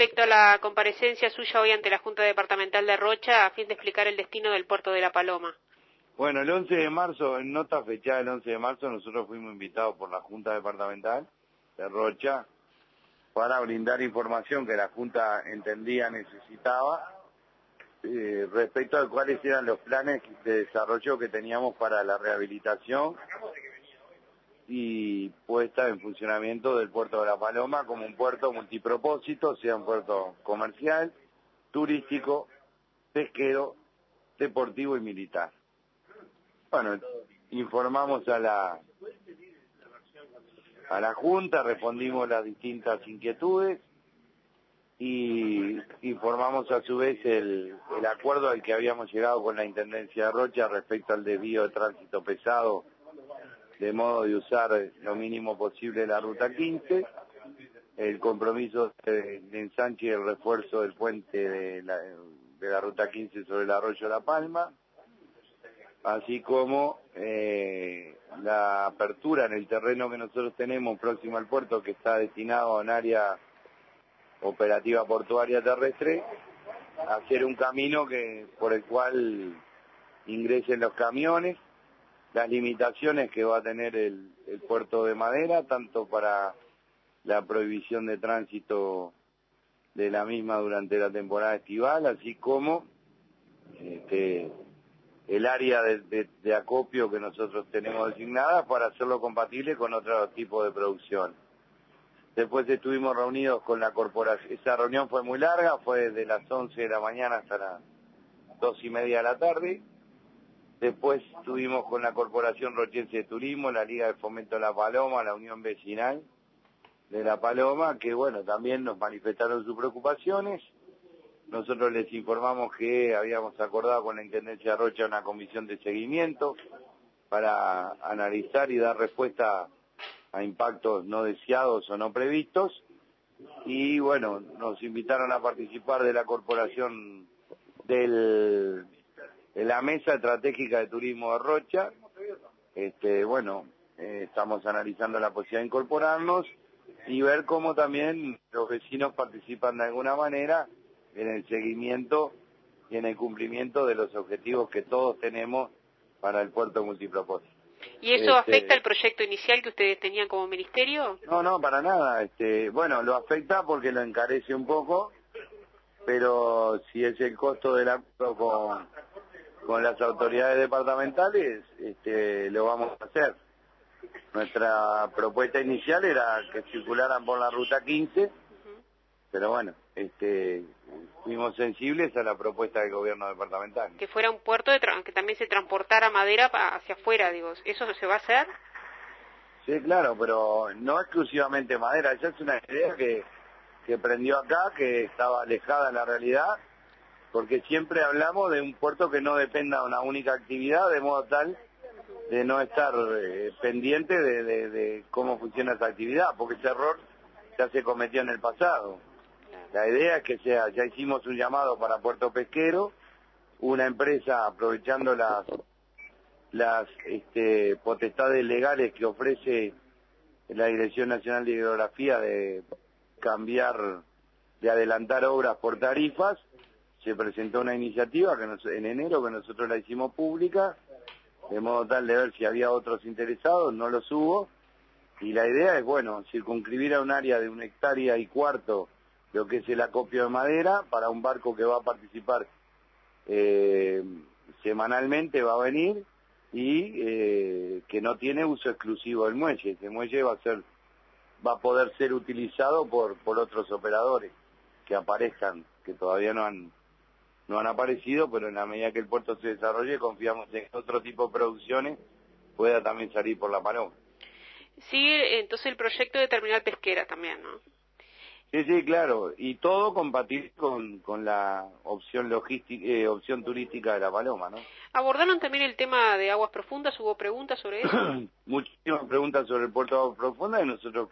respecto a la comparecencia suya hoy ante la Junta Departamental de Rocha a fin de explicar el destino del puerto de La Paloma. Bueno, el 11 de marzo, en nota fechada el 11 de marzo, nosotros fuimos invitados por la Junta Departamental de Rocha para brindar información que la Junta entendía necesitaba respecto a cuáles eran los planes de desarrollo que teníamos para la rehabilitación y puesta en funcionamiento del puerto de La Paloma como un puerto multipropósito, sea un puerto comercial, turístico, pesquero, deportivo y militar. Bueno, informamos a la Junta, respondimos las distintas inquietudes y informamos a su vez el acuerdo al que habíamos llegado con la Intendencia de Rocha respecto al desvío de tránsito pesado, de modo de usar lo mínimo posible la Ruta 15, el compromiso de ensanche y el refuerzo del puente de la Ruta 15 sobre el arroyo La Palma, así como la apertura en el terreno que nosotros tenemos próximo al puerto, que está destinado a un área operativa portuaria terrestre, hacer un camino por el cual ingresen los camiones, las limitaciones que va a tener el puerto de Madera, tanto para la prohibición de tránsito de la misma durante la temporada estival, así como el área de acopio que nosotros tenemos designada para hacerlo compatible con otro tipo de producción. Después estuvimos reunidos con la corporación, esa reunión fue muy larga, fue de las 11 de la mañana hasta las 2:30 de la tarde. Después estuvimos con la Corporación Rochense de Turismo, la Liga de Fomento de La Paloma, la Unión Vecinal de La Paloma, que bueno, también nos manifestaron sus preocupaciones. Nosotros les informamos que habíamos acordado con la Intendencia de Rocha una comisión de seguimiento para analizar y dar respuesta a impactos no deseados o no previstos. Y bueno, nos invitaron a participar de la corporación de la Mesa Estratégica de Turismo de Rocha. Estamos analizando la posibilidad de incorporarnos y ver cómo también los vecinos participan de alguna manera en el seguimiento y en el cumplimiento de los objetivos que todos tenemos para el puerto multipropósito. ¿Y eso afecta el proyecto inicial que ustedes tenían como ministerio? No, para nada. Bueno, lo afecta porque lo encarece un poco, pero si es el costo del acuerdo con las autoridades departamentales, lo vamos a hacer. Nuestra propuesta inicial era que circularan por la Ruta 15, pero bueno, fuimos sensibles a la propuesta del gobierno departamental. Que fuera un puerto que también se transportara madera hacia afuera, digo, ¿eso se va a hacer? Sí, claro, pero no exclusivamente madera. Esa es una idea que prendió acá, que estaba alejada de la realidad, porque siempre hablamos de un puerto que no dependa de una única actividad, de modo tal de no estar pendiente de cómo funciona esa actividad, porque ese error ya se cometió en el pasado. La idea es que ya hicimos un llamado para Puerto Pesquero, una empresa aprovechando las potestades legales que ofrece la Dirección Nacional de Hidrografía de adelantar obras por tarifas, se presentó una iniciativa en enero que nosotros la hicimos pública, de modo tal de ver si había otros interesados, no los hubo, y la idea es, bueno, circunscribir a un área de 1,25 hectáreas lo que es el acopio de madera para un barco que va a participar semanalmente, va a venir, y que no tiene uso exclusivo del muelle. Ese muelle va a poder ser utilizado por otros operadores que aparezcan, que todavía no han aparecido, pero en la medida que el puerto se desarrolle, confiamos en que otro tipo de producciones pueda también salir por La Paloma. Sigue entonces el proyecto de terminal pesquera también, ¿no? Sí, claro, y todo compatible con la opción opción turística de La Paloma, ¿no? ¿Abordaron también el tema de aguas profundas? ¿Hubo preguntas sobre eso? Muchísimas preguntas sobre el puerto de aguas profundas, y nosotros,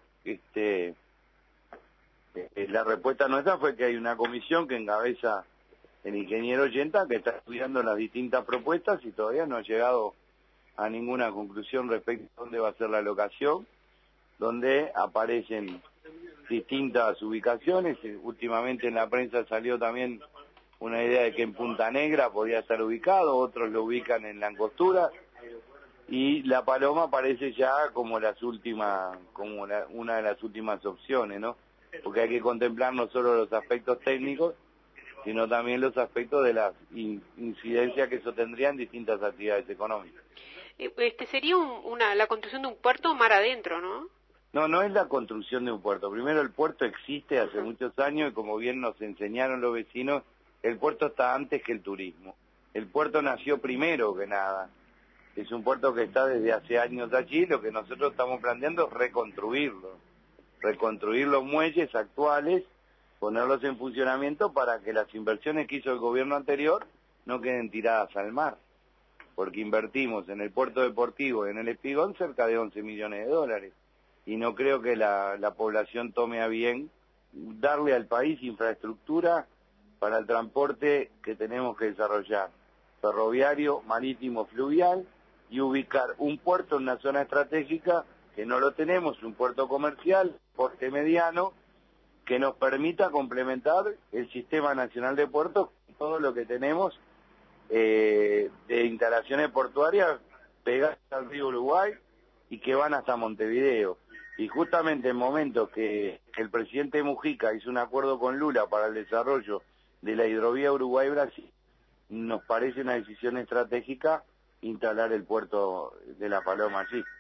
la respuesta nuestra fue que hay una comisión que encabeza el ingeniero Yenta, que está estudiando las distintas propuestas y todavía no ha llegado a ninguna conclusión respecto a dónde va a ser la locación, donde aparecen distintas ubicaciones. Últimamente en la prensa salió también una idea de que en Punta Negra podía estar ubicado, otros lo ubican en La Angostura, y La Paloma parece ya como una de las últimas opciones, ¿no? Porque hay que contemplar no solo los aspectos técnicos, sino también los aspectos de las incidencias que eso tendría en distintas actividades económicas. Sería la construcción de un puerto mar adentro, ¿no? No, no es la construcción de un puerto. Primero, el puerto existe hace muchos años y como bien nos enseñaron los vecinos, el puerto está antes que el turismo. El puerto nació primero que nada. Es un puerto que está desde hace años allí. Lo que nosotros estamos planteando es reconstruir los muelles actuales, ponerlos en funcionamiento para que las inversiones que hizo el gobierno anterior no queden tiradas al mar. Porque invertimos en el puerto deportivo y en el Espigón cerca de 11 millones de dólares. Y no creo que la población tome a bien darle al país infraestructura para el transporte que tenemos que desarrollar, ferroviario, marítimo, fluvial, y ubicar un puerto en una zona estratégica que no lo tenemos, un puerto comercial, porte mediano, que nos permita complementar el Sistema Nacional de Puertos, todo lo que tenemos de instalaciones portuarias pegadas al río Uruguay y que van hasta Montevideo. Y justamente en momentos que el presidente Mujica hizo un acuerdo con Lula para el desarrollo de la hidrovía Uruguay-Brasil, nos parece una decisión estratégica instalar el puerto de La Paloma allí.